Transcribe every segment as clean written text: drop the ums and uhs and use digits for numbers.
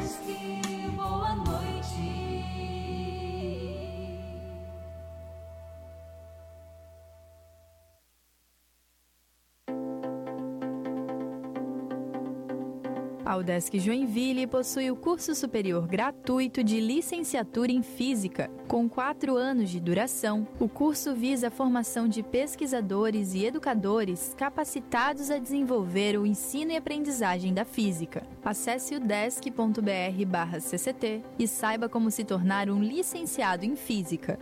UDESC, boa noite. A UDESC Joinville possui o curso superior gratuito de licenciatura em Física. Com 4 anos de duração, o curso visa a formação de pesquisadores e educadores capacitados a desenvolver o ensino e aprendizagem da física. Acesse udesc.br/cct e saiba como se tornar um licenciado em Física.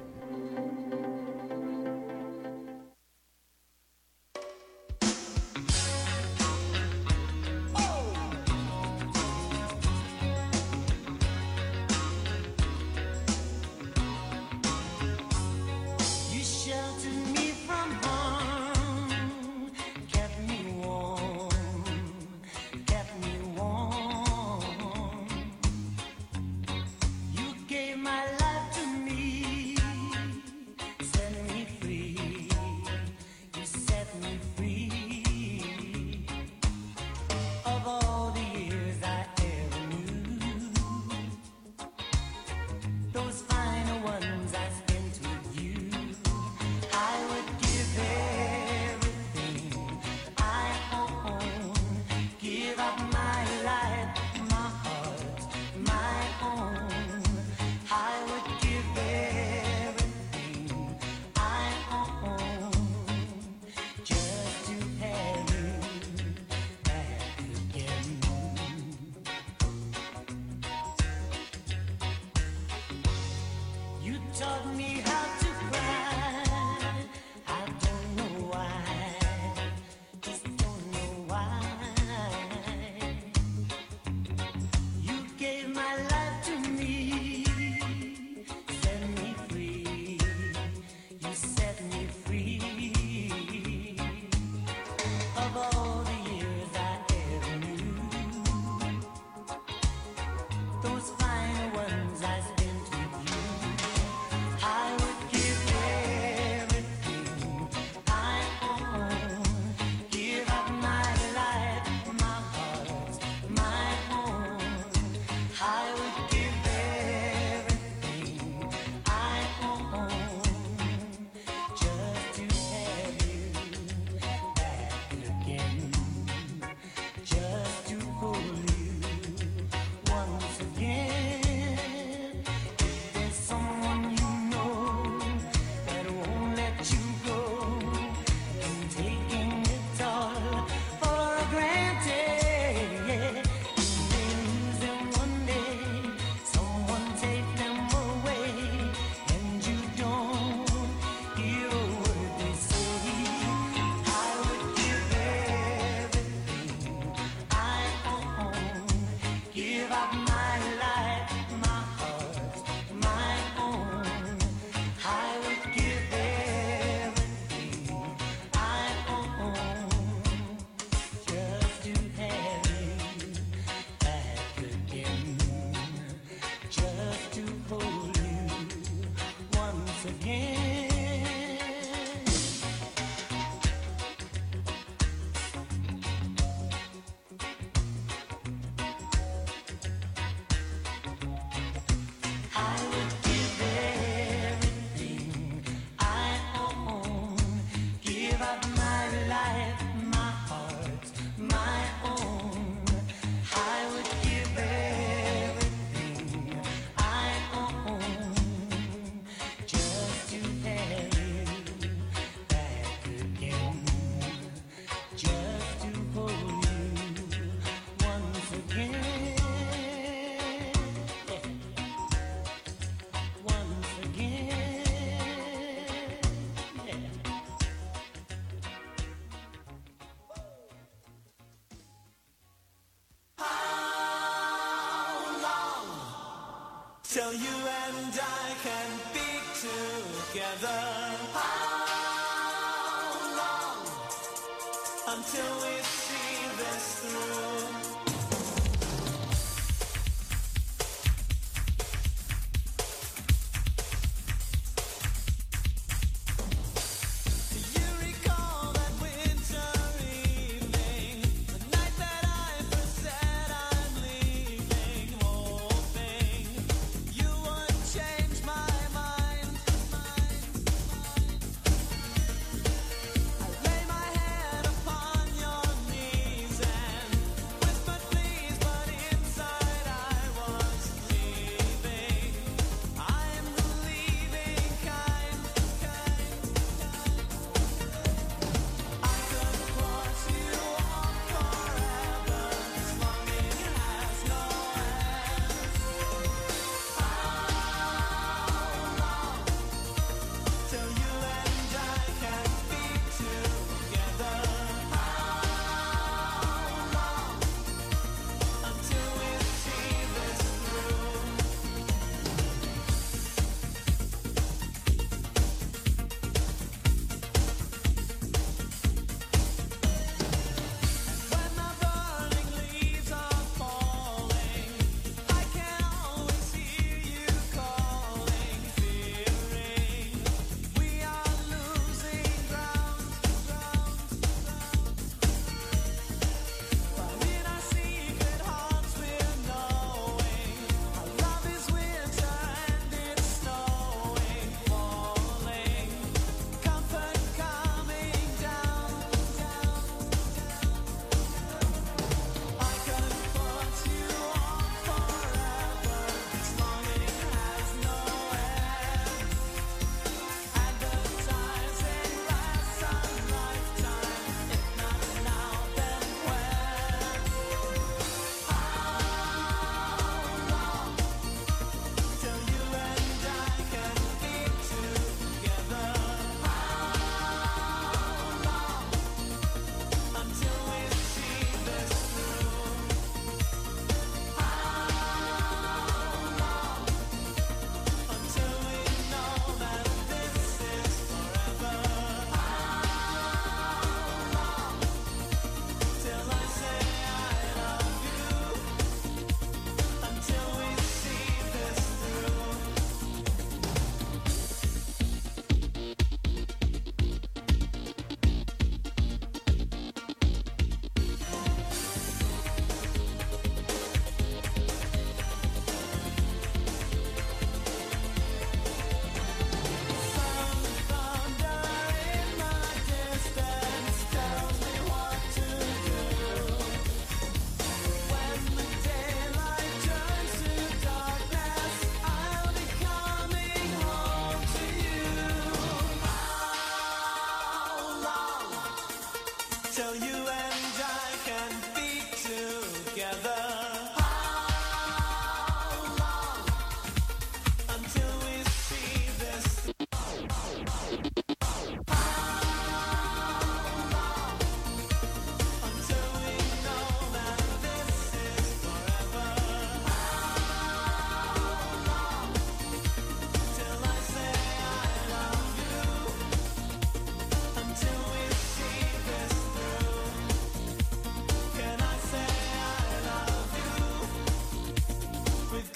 Till you and I can be together. How long until we see this through? More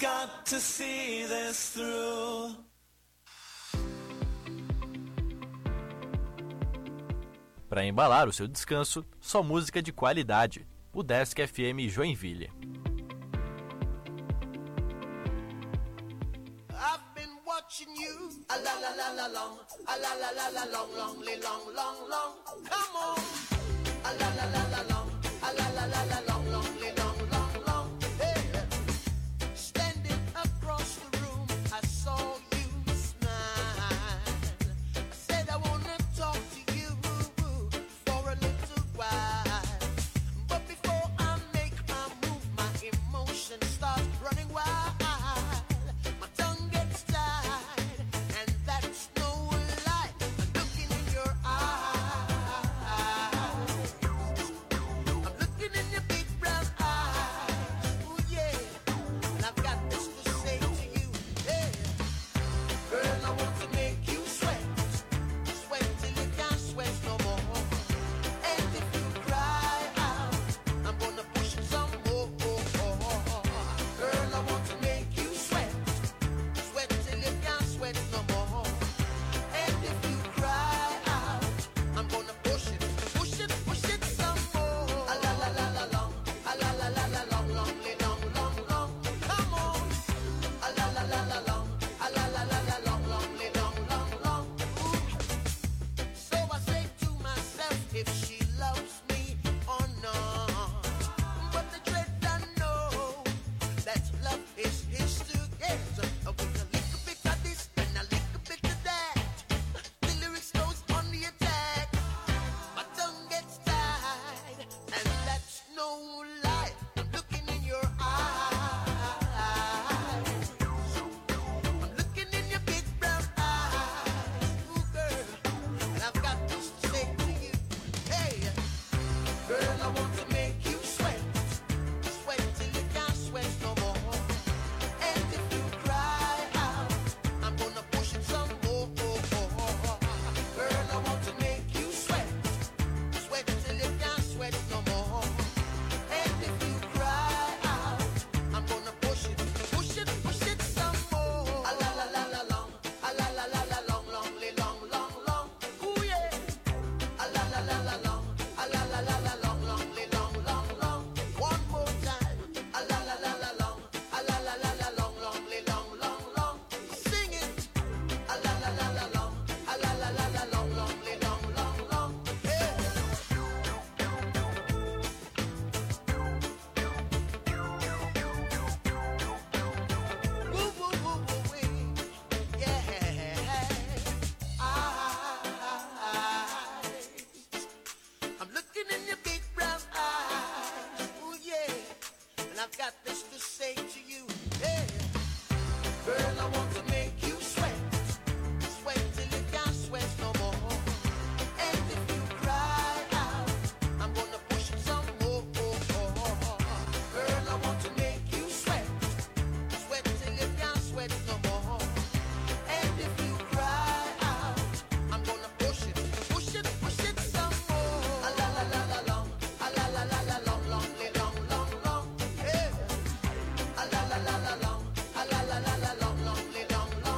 got to see this through. Para embalar o seu descanso, só música de qualidade. O Desk FM Joinville. I've been watching you, a la la la la long, a la la la la long, long, long, long, long. Come on, a la la la la long, a la la la la long, long, long, long, long. Hey, standing across the room, I saw you smile. I said I wanna talk to you for a little while, but before I make my move, my emotions start running wild. My tongue gets tied, and that's no lie. I'm looking in your eyes. I'm looking in your big brown eyes. Ooh, yeah. And I've got this to say to you. Yeah. Girl, I want to make you sweat. Sweat till you can't sweat no more. And if you cry out, I'm gonna push it some more. Girl, I want to make you sweat. Sweat till you can't sweat no more. And if you cry out, I'm gonna push it some more. A la la la la long, a la la la la long, long, long, long, long. Come on. A la la la la long, a la la la la long, long, long, long, long. Ooh. So I say to myself, if she loves me or not. But the dread I know that love is together. With a little bit of this and a little bit of that, the lyrics goes on the attack. My tongue gets tied, and that's no lie. I'm looking in your eyes. I'm looking in your big brown eyes. Ooh, girl, and I've got this to say to you. Hey, girl, I want to make you sweat. Sweat till you can't sweat no more. And if you cry out, I'm gonna push it some more. Girl, I want to make you sweat. Sweat till you can't sweat no more. And if you cry out, I'm gonna push it some more. A la la la la long, a la la la la long, long, long, long, long. Ooh yeah. A la la la la long, a la la la la long, long, long, long, long. One more time. A la la la la long, a la la la la long, long, long, long, long. Sing it. A la la la la long, a la la la la long, long, long, long, long. Yeah. Woo, woo, woo, woo, wee. Yeah. I'm looking in your big brown eyes. Ooh, yeah. And I've got this to say to you. Yeah. Girl, I want to make you sweat. Sweat till you can't sweat no more. And if you cry out, I'm gonna push it some more. Girl, I want to make you sweat. Sweat till you can't sweat no more. And if you cry out, I'm gonna push it some more. A la la la la long, a la la la la long, long, long, long, long. Yeah. A la la la la long, a la la la la long, long, long, long.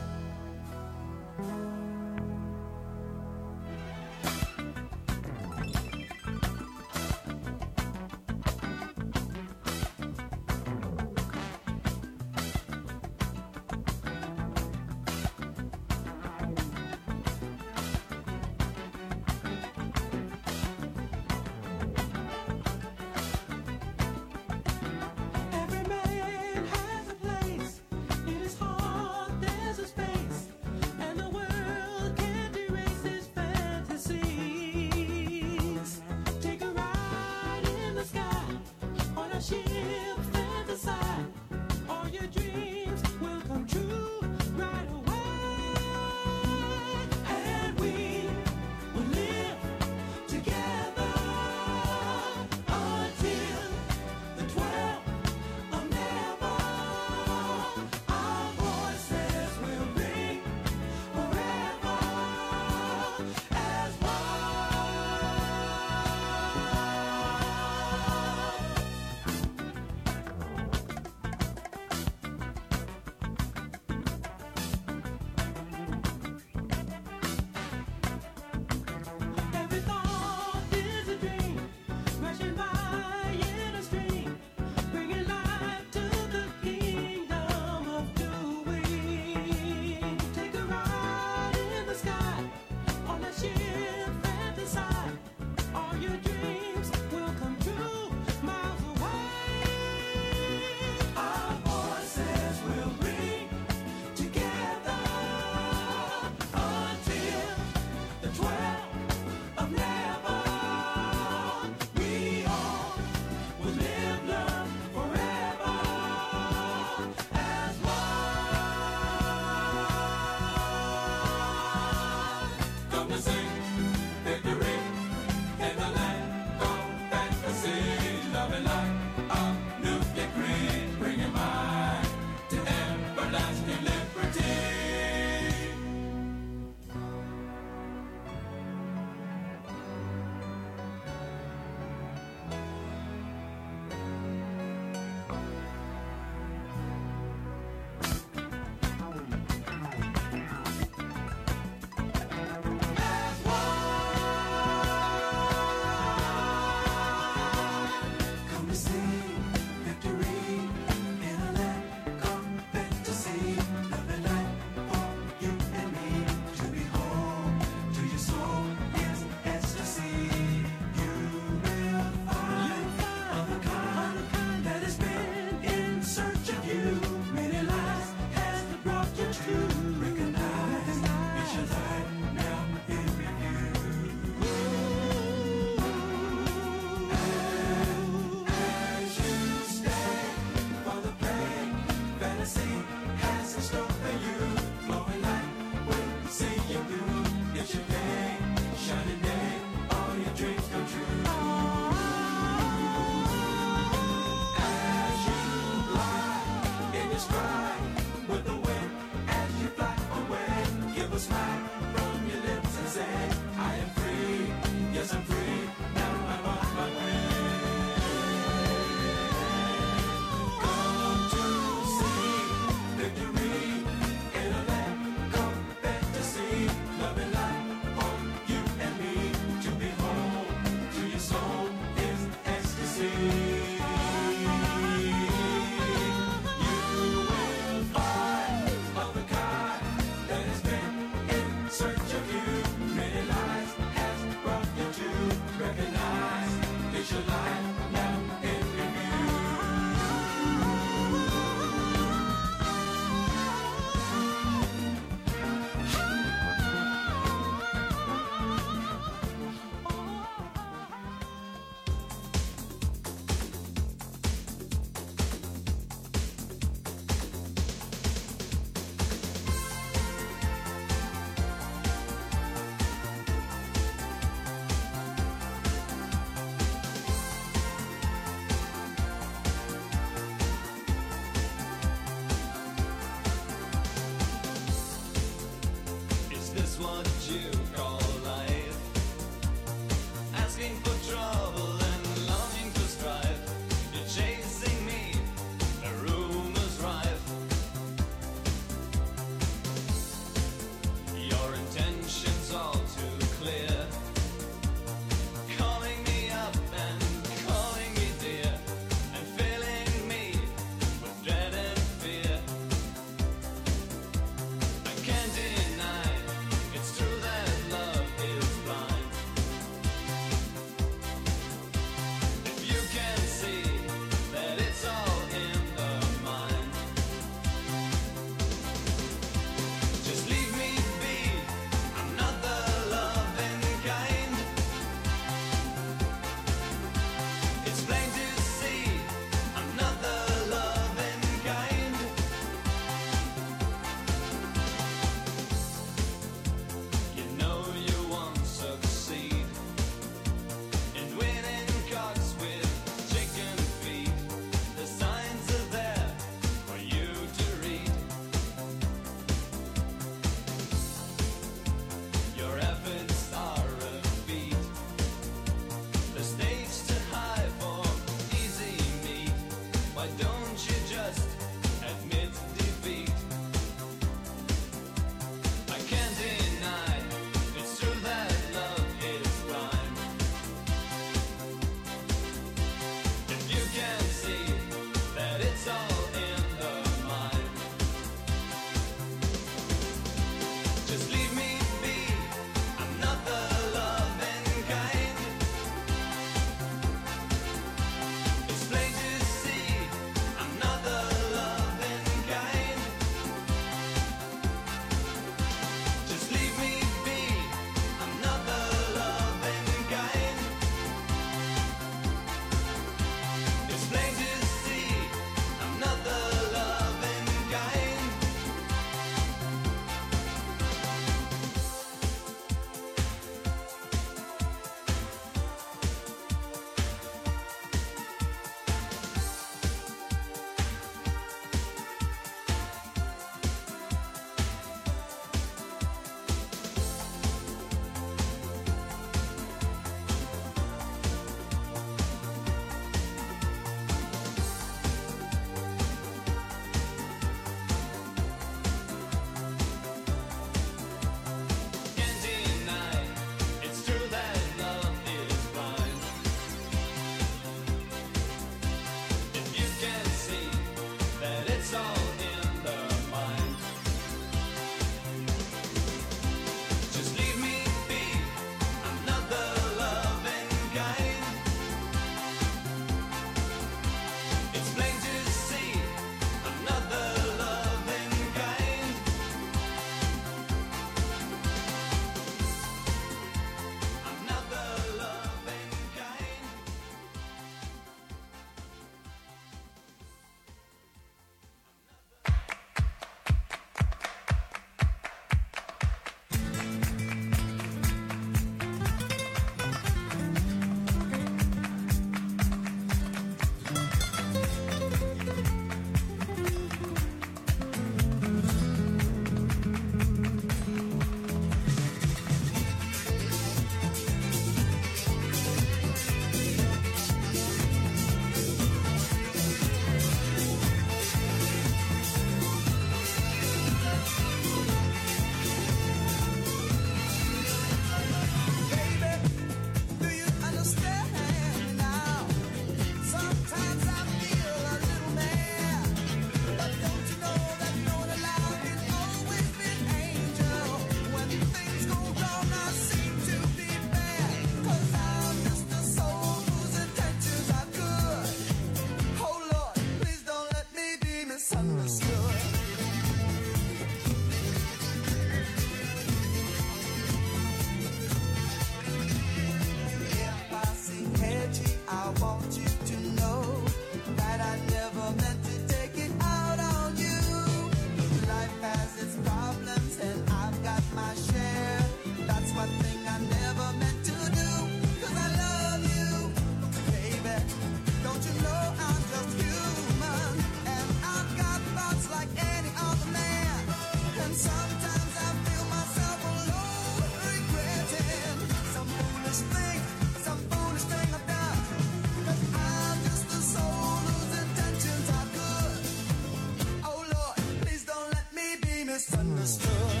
something I never meant to do. 'Cause I love you, baby. Don't you know I'm just human? And I've got thoughts like any other man. And sometimes I feel myself alone, regretting some foolish thing I've done. 'Cause I'm just a soul whose intentions are good. Oh Lord, please don't let me be misunderstood.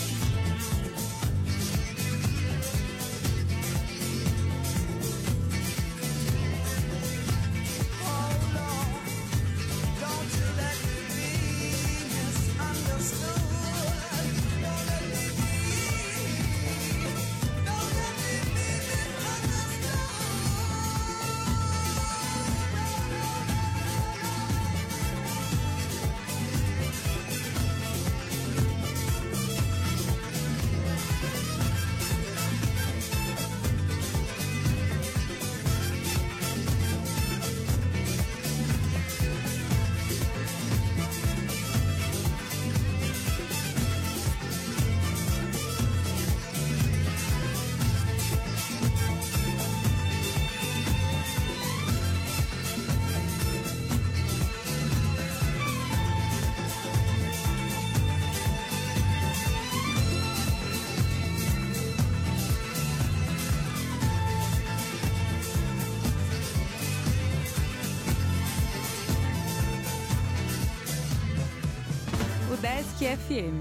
Oh Lord, don't you let me be misunderstood. Don't let me be Desk FM.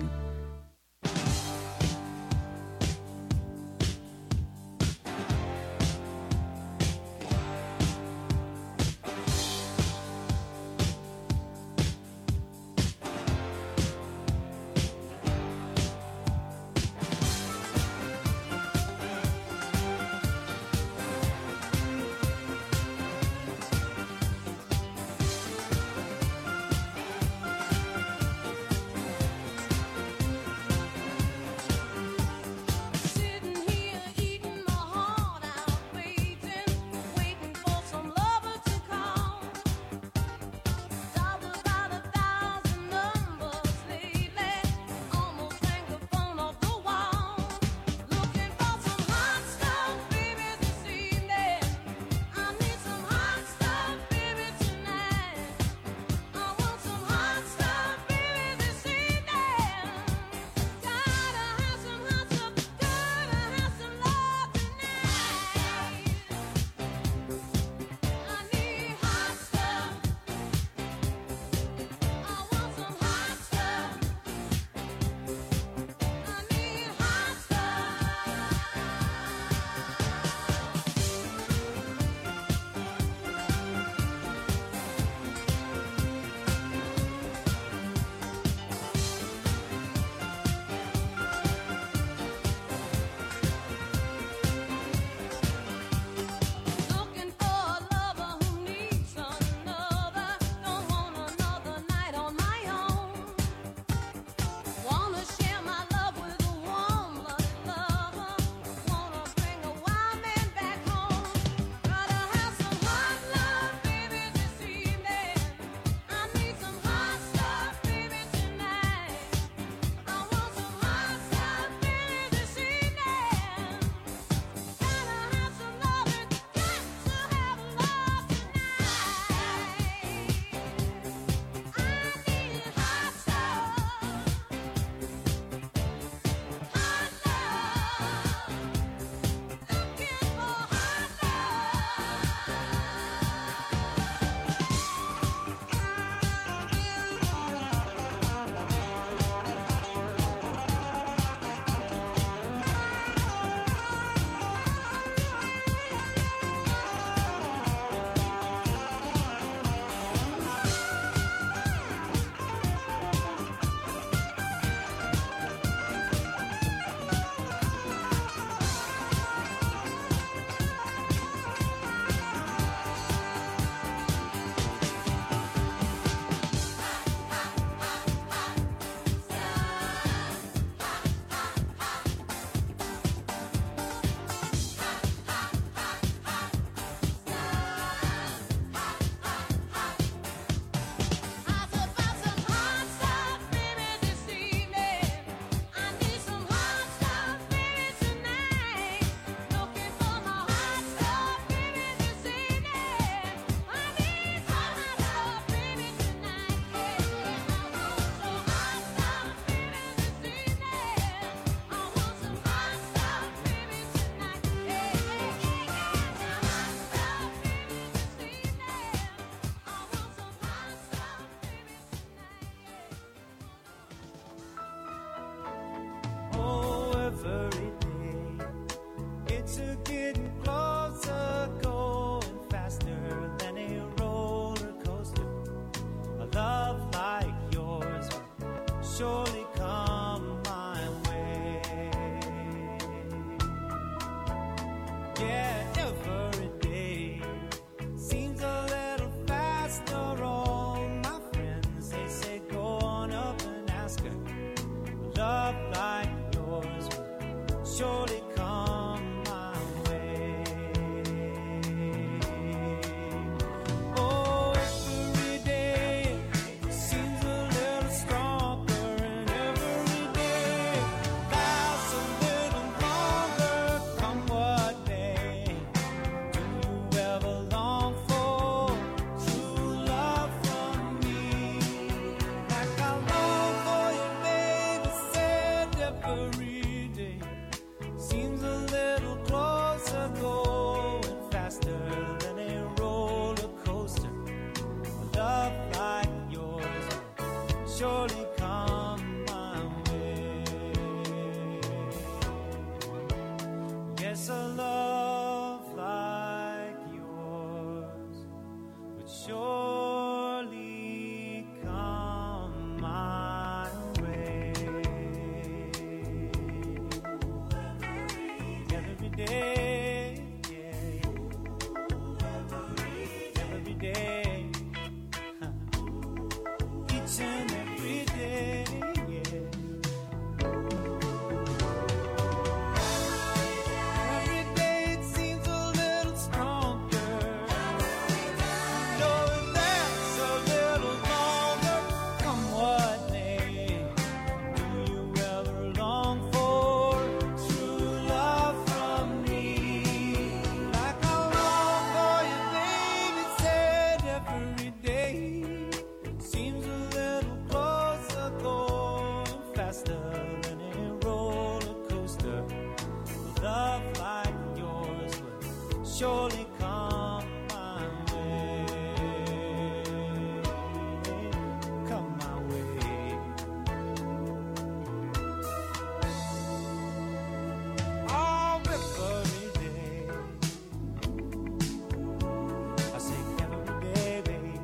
every day. It's a getting closer, going faster than a roller coaster. A love like yours will surely come my way. Yeah, every day seems a little faster. All my friends, they say go on up and ask her. Love like yours will surely come my way. Oh, every day seems a little stronger, and every day lasts a little longer. Come what may, do you ever long for true love from me? Like I long for you, baby, said every day seems a little closer, going faster than a roller coaster. A love like yours will surely come my way. Yes, a love like yours would surely come my way. Every day, yeah, every day, each and every day, yeah. Every day it seems a little stronger, knowing that's a little longer. Come what may, do you ever long for true love from me? Like I long for you, baby, said every day seems a little closer, going faster than a roller coaster. A love like yours would surely come my way. Come my way. Oh, every day. I say every day, baby.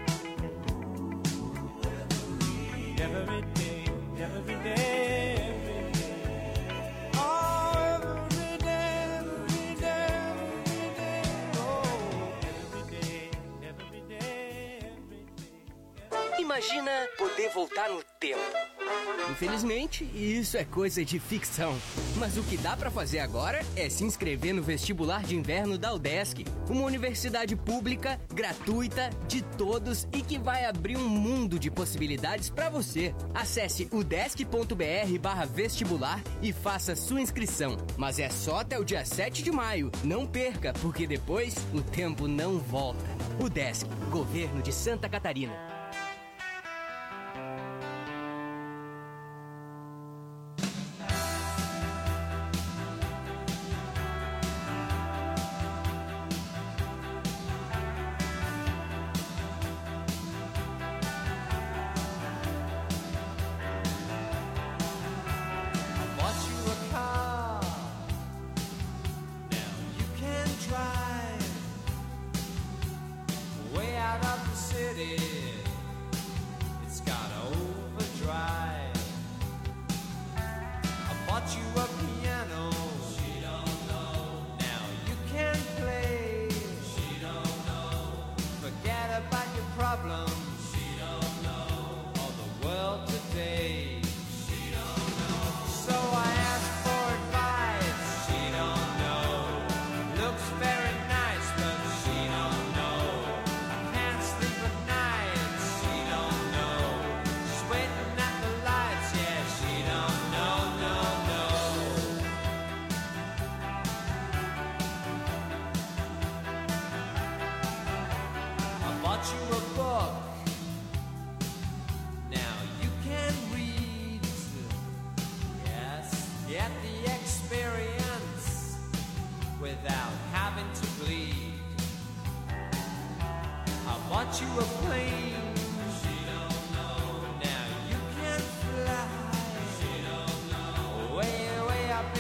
Every day, every day, every day. Oh, every day, every day, every day. Oh, every day, every day, every day. Imagina poder voltar no tempo. Infelizmente, isso é coisa de ficção. Mas o que dá pra fazer agora é se inscrever no vestibular de inverno da UDESC, uma universidade pública, gratuita, de todos e que vai abrir um mundo de possibilidades pra você. Acesse udesc.br/vestibular e faça sua inscrição. Mas é só até o dia 7 de maio. Não perca, porque depois o tempo não volta. UDESC, Governo de Santa Catarina. Bought you a car, now you can drive way out of the city. It's got overdrive. I bought you a piano. She don't know. Now you can play. She don't know. Forget about your problems. She don't know. Or the world today. So I asked for advice. She don't know. Looks very nice, but she don't know. I can't sleep at night. She don't know. She's waiting at the lights. Yeah, she don't know, no, no. I bought you a book. Now you can read. Yes, get the experience without having to bleed. I bought you a plane. She don't know. Now you can fly. She don't know. Way, way up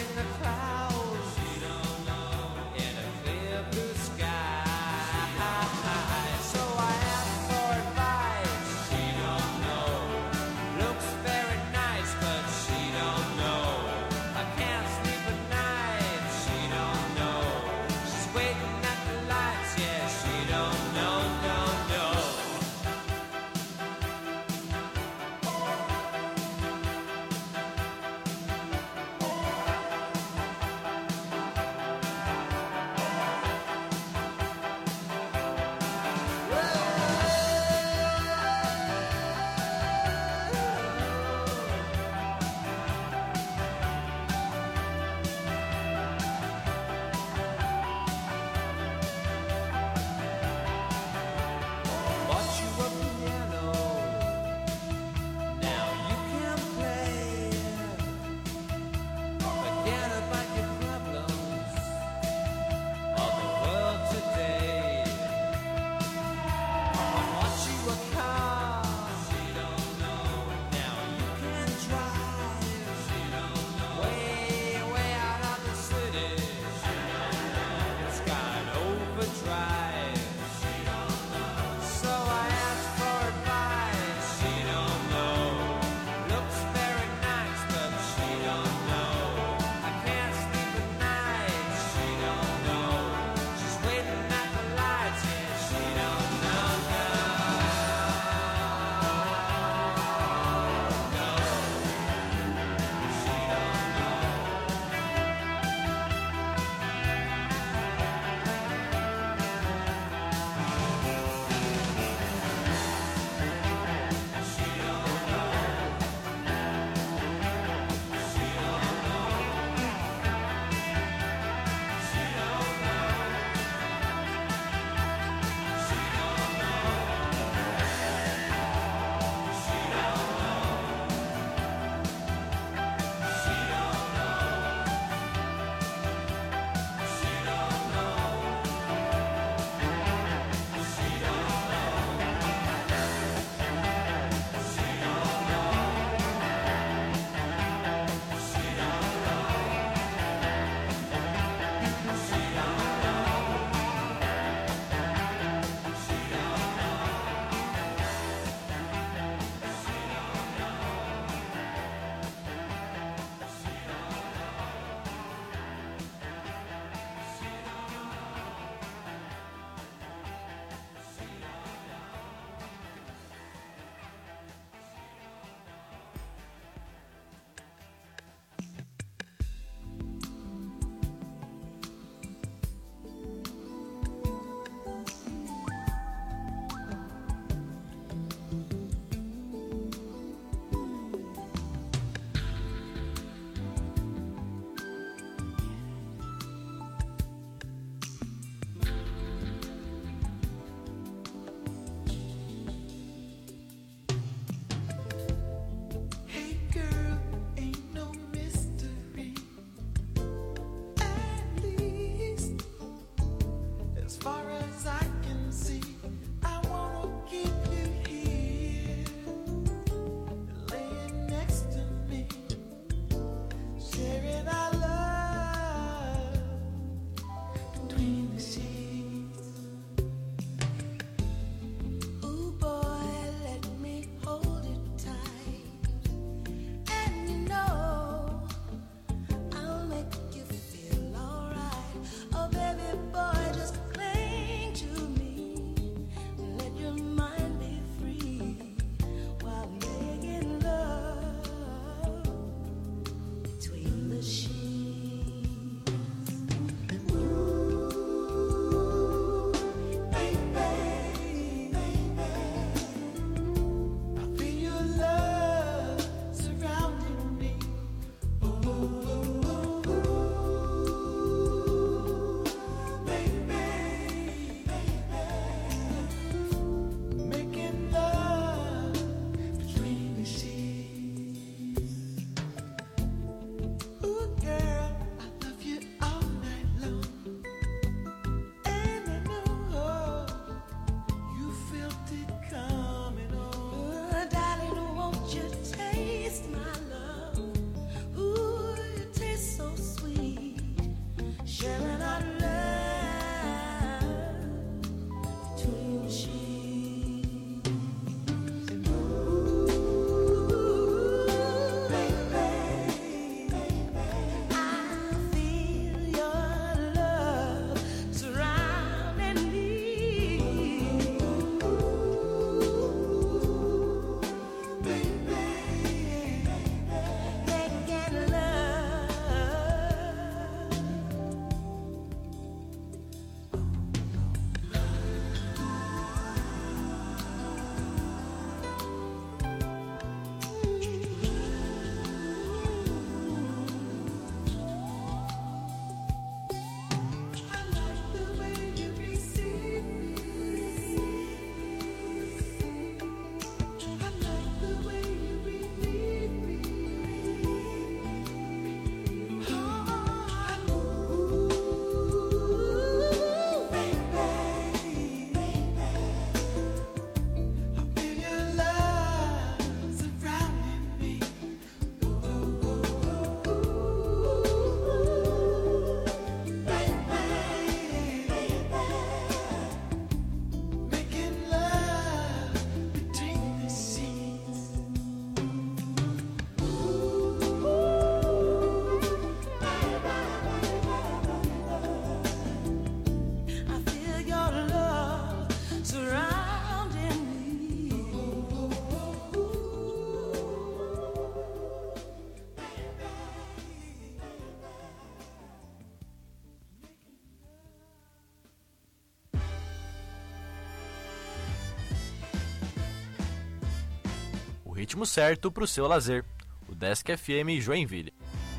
ritmo certo para o seu lazer. O Desk FM Joinville.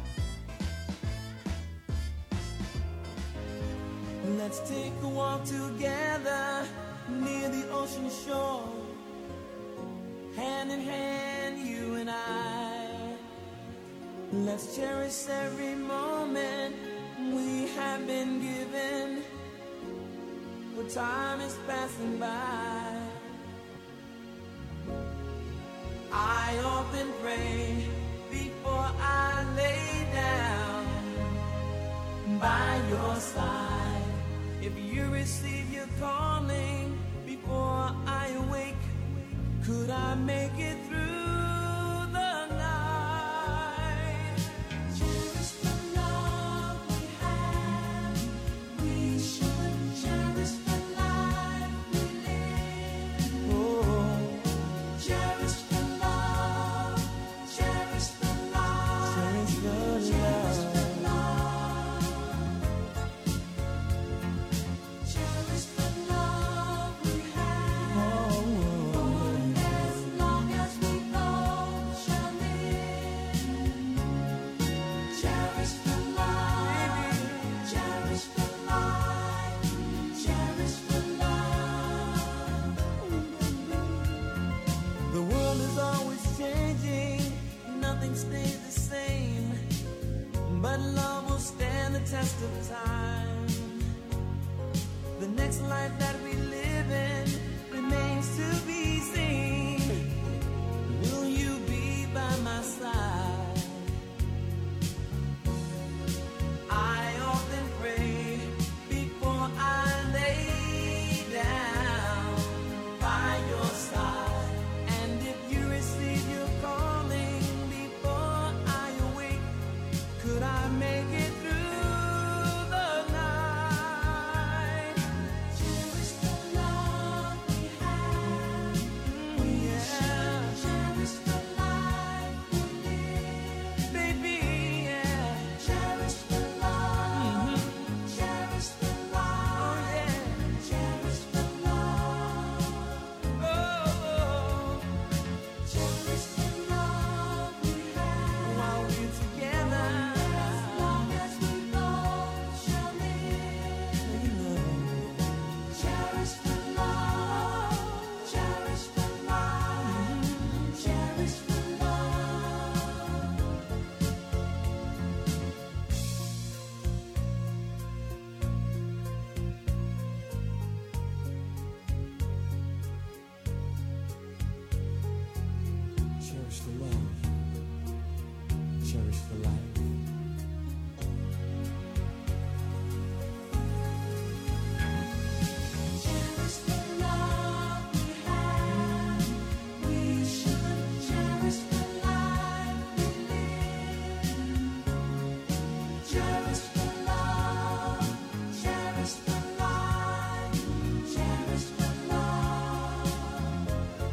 Let's take a walk together near the ocean shore. Hand in hand, you and I. Let's cherish every moment we have been given. For time is passing by. I often pray before I lay down by your side. If you receive your calling before I awake, could I make it through the night? Cherish the love we have. We should cherish the life we live. Oh, Cherish the love. Cherish the love. cherish the Cherish love. the love. Cherish the love we have. Oh, For as long as we both shall live. Cherish the love. Cherish the life. Cherish the love. the world is always changing, nothing stays the same, but love will stand the test of time. The next life that we live in remains to be seen. Will you be by my side? I often pray before I lay down by your side. And if you receive your calling before I awake, could I make it through the night? Cherish the love we have. We should cherish the life we live. Baby, yeah. Cherish the love. Cherish the Oh, life. yeah. Cherish the love. Oh, Cherish the love we have. while we're together. As long as we both shall live. Cherish the love. Cherish the life. Cherish the love. Cherish the love. Cherish the life. Cherish the love we have. We should cherish the life we live. Cherish the love. Cherish the life. Cherish the love.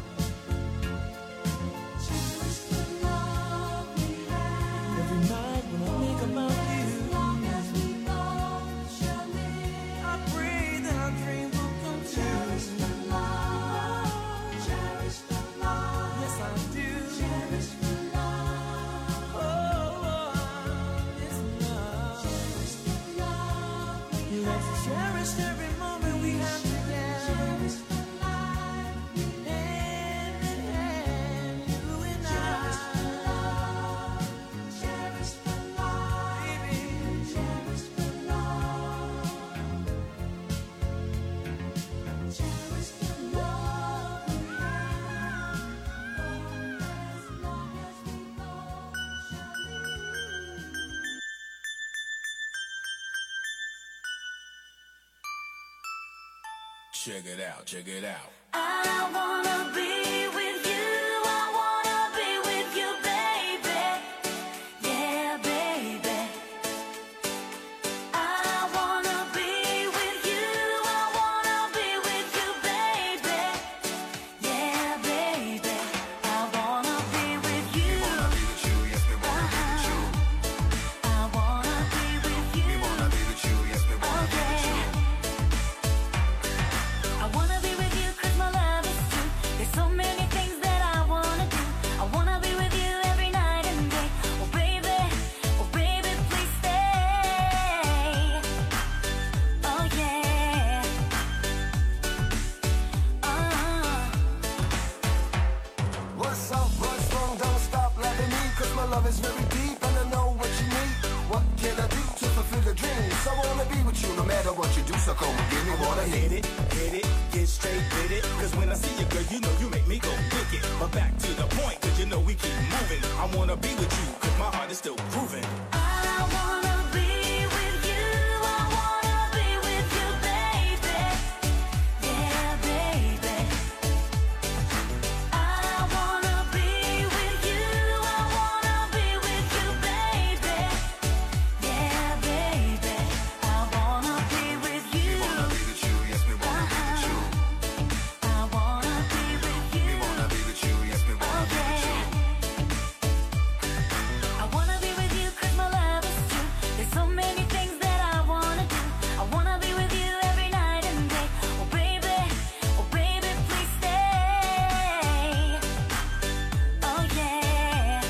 Cherish the love we have. Every night when I think about As you, long as we both shall live. I pray that our dreams will come Cherish true. the love. Cherish the love. Yes, I do. Cherish the love. Oh, this love. Cherish the love we Let's cherish every moment we have together. cherish the life we Hand in hand, you and cherish the I. love. Cherish the life. Baby, Cherish the love. Cherish the love we have. As long as we both shall live. Check it out, check it out. I wanna be with you. I wanna be with you, baby. Yeah, baby. I wanna be with you. I wanna be with you, baby. Yeah, baby. I wanna be with you. Be with you, yes, we wanna be with you. I wanna be with you. We wanna be with you, yes, we wanna be with you. I wanna be with you 'cause my love is true. is very deep and I know what you need. What can I do to fulfill your dreams? I wanna be with you no matter what you do, so come and give me what I need. Hit it, get straight with it. Cause when I see you, girl, you know you make me go wicked. But back to the point, cause you know we keep moving. I wanna be with you, cause my heart is still grooving. I wanna be with you. I wanna be with you, baby. Yeah, baby. I wanna be with you. I wanna be with you, baby. Yeah, baby. I wanna be with you. We wanna be with you, yes, we wanna be with you. I wanna be with you. We wanna be with you, yes, we wanna be with you. I wanna be with you 'cause my love is true. There's so many things that I wanna do. I wanna be with you every night and day. Oh baby, please stay. Oh yeah.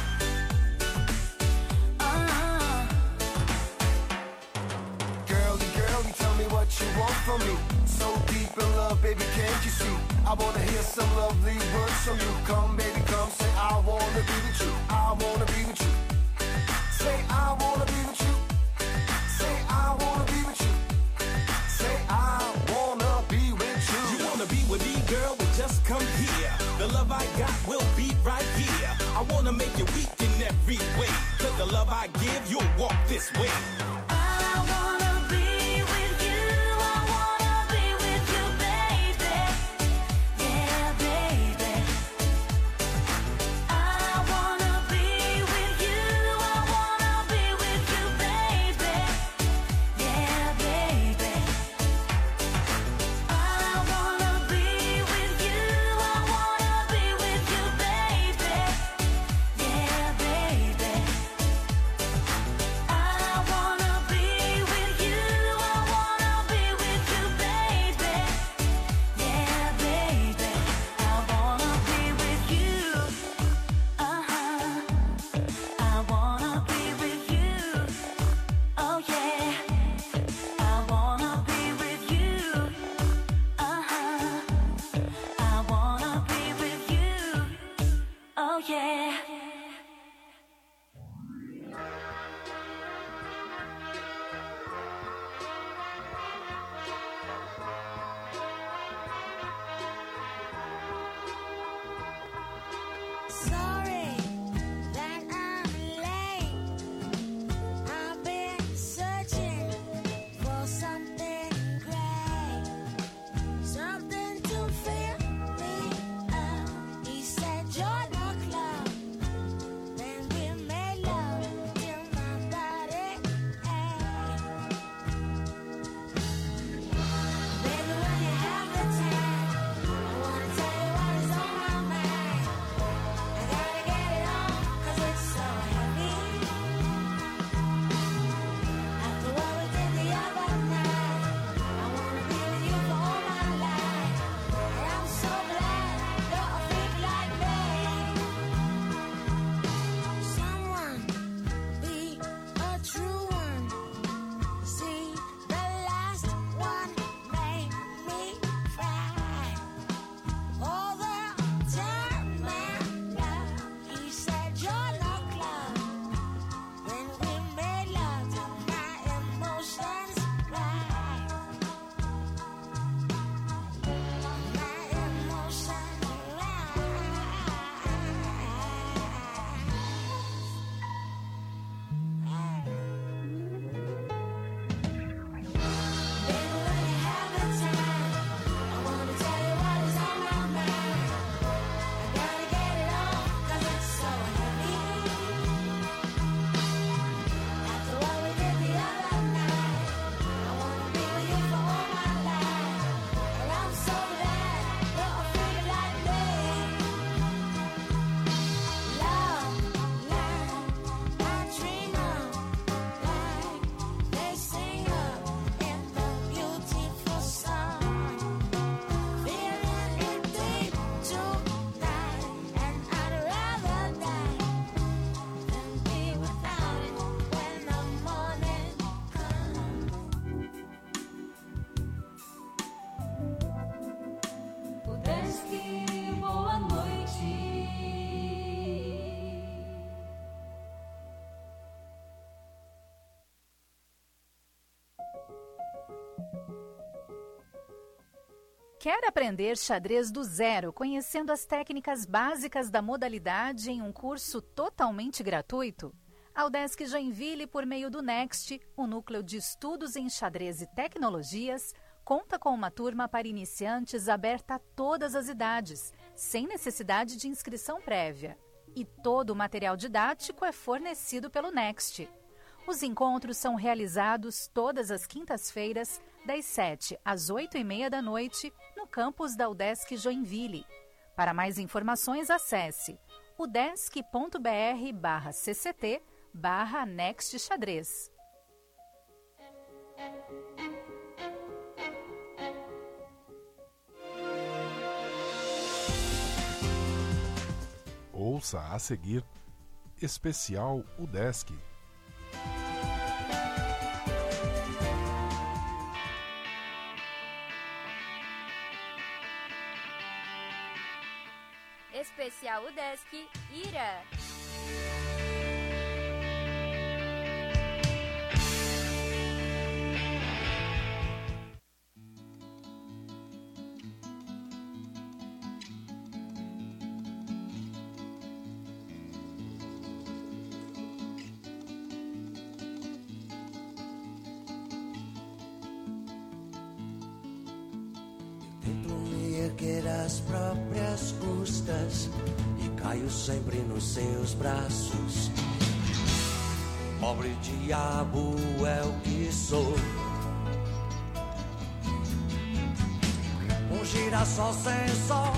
Girlie, tell me what you want from me. So deep in love, baby, can't you see? I wanna hear some lovely words from you. Come, baby, come, say I wanna be with you. I wanna be with you. Say I wanna be with you. Say I wanna be with you. Say I wanna be with you. You wanna be with me, girl? Well, just come here. The love I got will be right here. I wanna make you weak in every way. Cause the love I give, you'll walk this way. I wanna be with you. I wanna be with you, baby. Yeah, baby. I wanna be with you. I wanna be with you, baby. Yeah, baby. I wanna be with you. I wanna be with you, baby. Yeah, baby. I wanna be Quer aprender xadrez do zero, conhecendo as técnicas básicas da modalidade em um curso totalmente gratuito? A UDESC Joinville, por meio do NEXT, o Núcleo de Estudos em Xadrez e Tecnologias, conta com uma turma para iniciantes aberta a todas as idades, sem necessidade de inscrição prévia. E todo o material didático é fornecido pelo NEXT. Os encontros são realizados todas as quintas-feiras, das 7 às 8h30 da noite, no campus da UDESC Joinville. Para mais informações, acesse udesc.br/cct/Next Xadrez. Ouça a seguir Especial UDESC. Especial UDESC Ira. Tento me erguer às próprias custas e caio sempre nos seus braços. Pobre diabo é o que sou. Um girassol sem sol,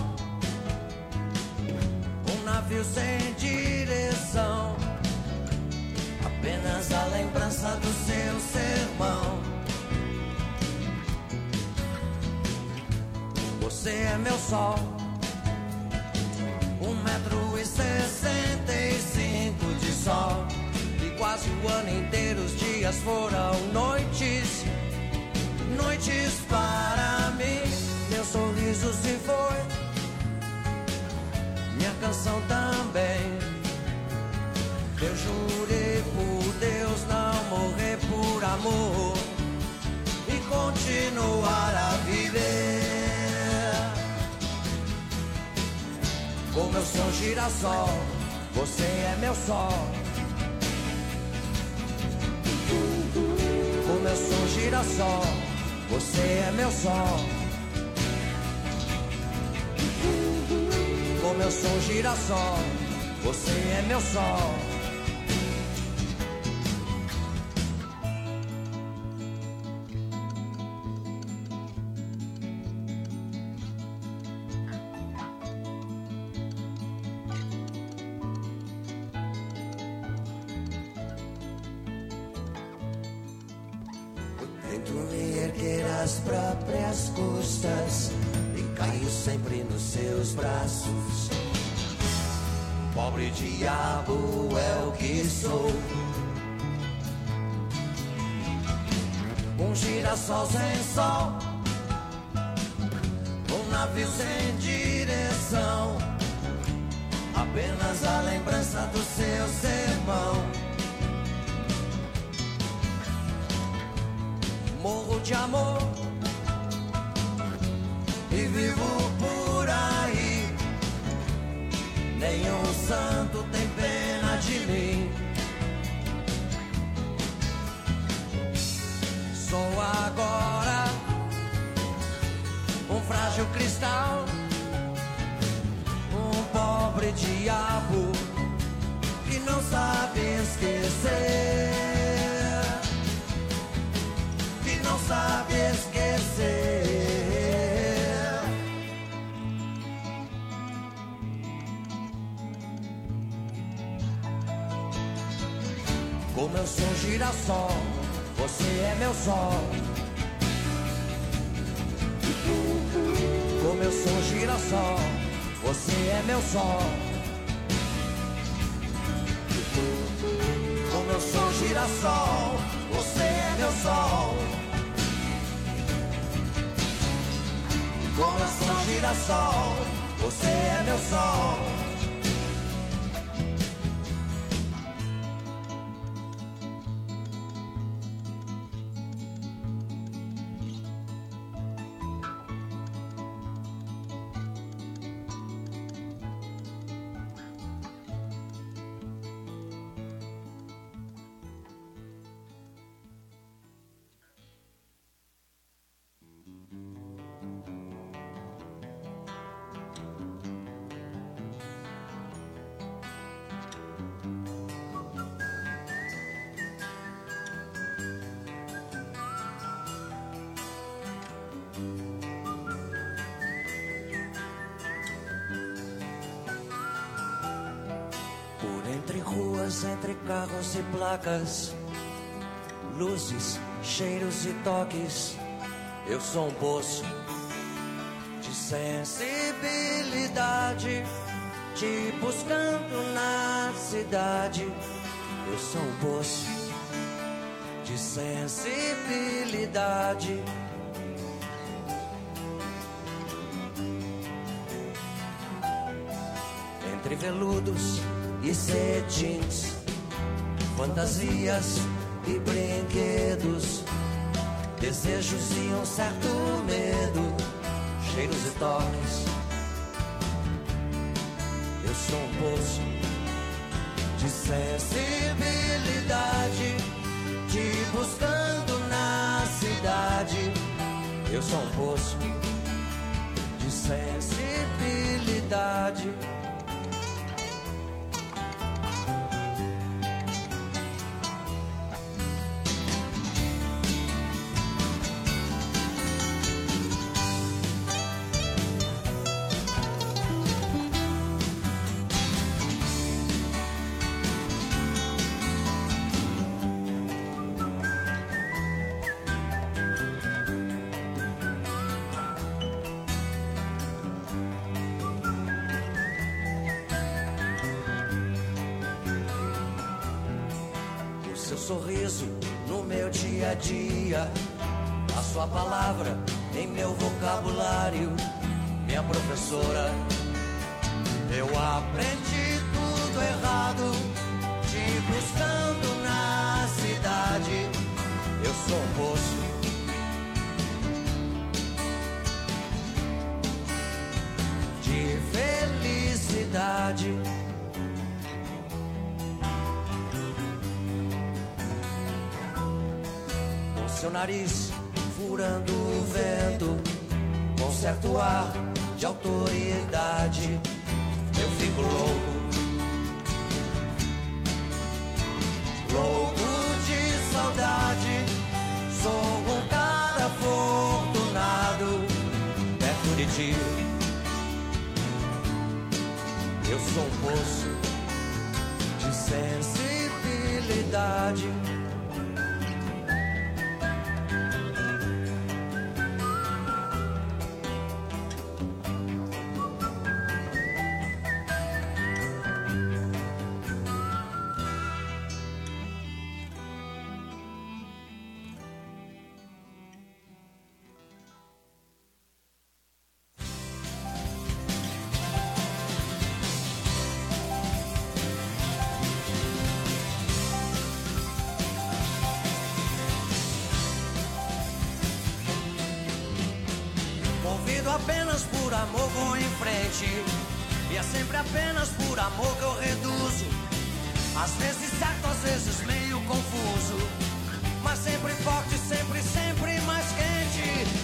um navio sem direção, apenas a lembrança do seu sermão. Você é meu sol, 1,65 m de sol, e quase o ano inteiro os dias foram noites, noites para mim. Meu sorriso se foi, minha canção também. Eu jurei por Deus não morrer por amor e continuar a viver. Como eu sou girassol, você é meu sol. Como eu sou girassol, você é meu sol. Como eu sou girassol, você é meu sol. Tento me erguer às próprias custas e caio sempre nos seus braços. Pobre diabo é o que sou. Um girassol sem sol, um navio sem direção, apenas a lembrança do seu sermão. Morro de amor e vivo por aí. Nenhum santo tem pena de mim. Sou agora um frágil cristal, um pobre diabo que não sabe esquecer. Não sabe esquecer. Como eu sou girassol, você é meu sol. Como eu sou girassol, você é meu sol. Como eu sou girassol, você é meu sol. Como eu sou girassol, você é meu sol. ruas entre carros e placas, luzes, cheiros e toques. Eu sou um poço de sensibilidade, te buscando na cidade. Eu sou um poço de sensibilidade. Entre veludos e cetins, fantasias e brinquedos, desejos e um certo medo, cheiros e toques. Eu sou um poço de sensibilidade, te buscando na cidade. Eu sou um poço de sensibilidade. Sorriso no meu dia a dia, a sua palavra em meu vocabulário, minha professora. Eu aprendi tudo errado, te buscando na cidade. Eu sou um poço de felicidade. Seu nariz furando o vento, com certo ar de autoridade, eu fico louco, louco de saudade. Sou um cara afortunado perto de ti. Eu sou um poço de sensibilidade. Apenas por amor vou em frente, e é sempre apenas por amor que eu reduzo. Às vezes certo, às vezes meio confuso, mas sempre forte, sempre, sempre